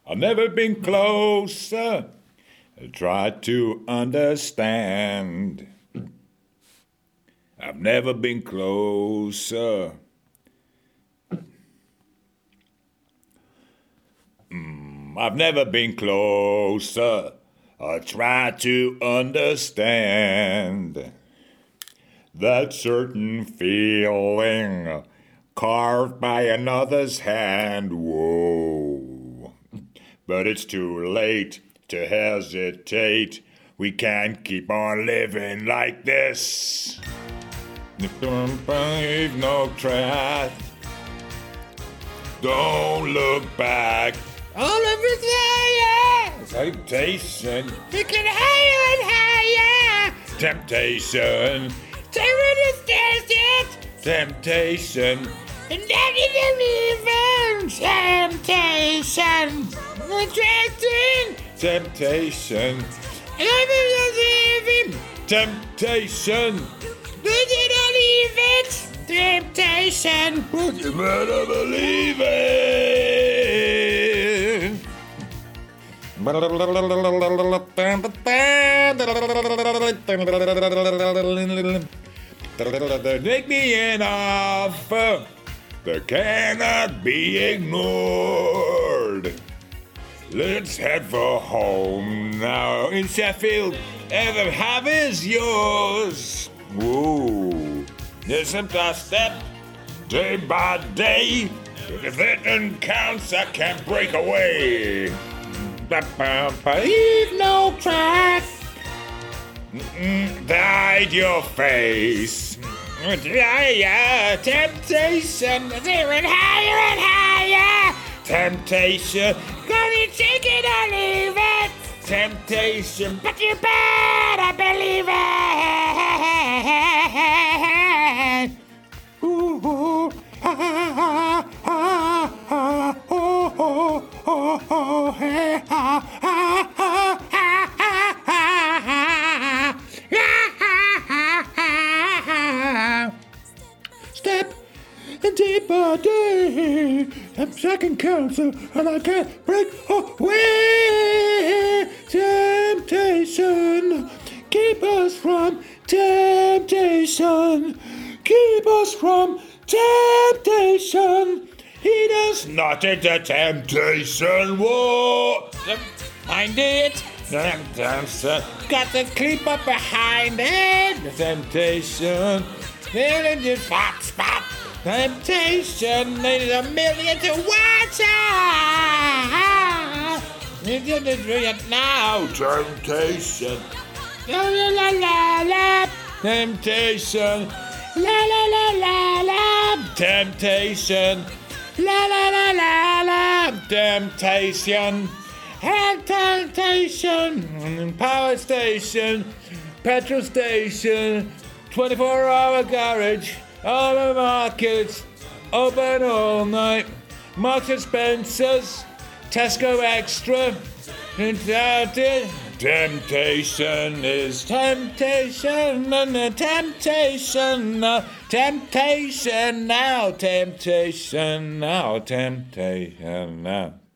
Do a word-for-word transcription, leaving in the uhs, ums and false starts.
I've never been closer. I try to understand. I've never been closer. Mm, I've never been closer. I try to understand that certain feeling carved by another's hand. Whoa. But it's too late to hesitate. We can't keep on living like this. Leave no track. Don't look back. All of it's higher. Temptation. Thinking higher and higher. Temptation. Terror is desert. Temptation. And then you believe temptation. Attracting. Temptation. And I believe in temptation. Did you believe it? Temptation. But you better believe it. Make me an offer that cannot be ignored. Let's head for home now in Sheffield. Every half is yours. Whoa. Yes, step by step, day by day. If it counts, I can't break away. Leave no track. Hide your face. Higher temptation, even higher and higher. Temptation, gonna take it or leave it. Temptation, but you better believe it. Ooh, ooh, ah, ah, ah, ah, oh, oh, oh, oh, hey, ah, ah, ah, ah, ah, ah. Step deeper day. I'm second counselor and I can't break away. Temptation, keep us from temptation. Keep us from temptation. He does not into temptation. Whoa! Behind it. Temptation. Got to keep up behind it. The temptation. Then just spot, spot. Temptation. Needed a million to watch out. You didn't do it now. Temptation. La la la la la. Temptation. La la la la la. Temptation. La la la la la. Temptation. And temptation. Power station. Petrol station. twenty-four hour garage. All the markets. Open all night. Marks and Spencer's. Tesco Extra. Enchanted. Temptation is temptation and the temptation, uh, temptation now, temptation now, temptation now.